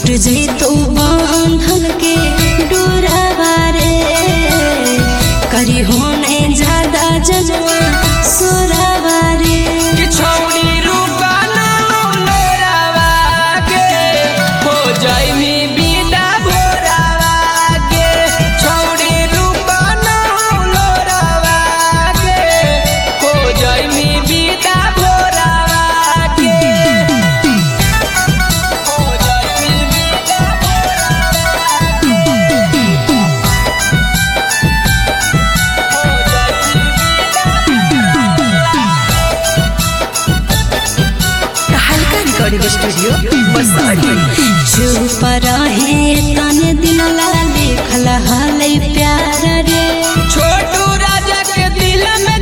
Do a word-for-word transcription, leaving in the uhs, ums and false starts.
जैतो बांधल के डोरावा रे करी होने ज्यादा जजवा सोरावा रे छौड़ी रुका लोरावा के हो जाइमी बिदा भोरावा के छौड़ी रुका लोरावा के हो जाइमी बिदा भोरावा के हो जाइमी बिदा स्टूडियो बसाड़ी चुप रहे तने दिन ला लिखल हालै प्यार रे छोटू राजा के दिल में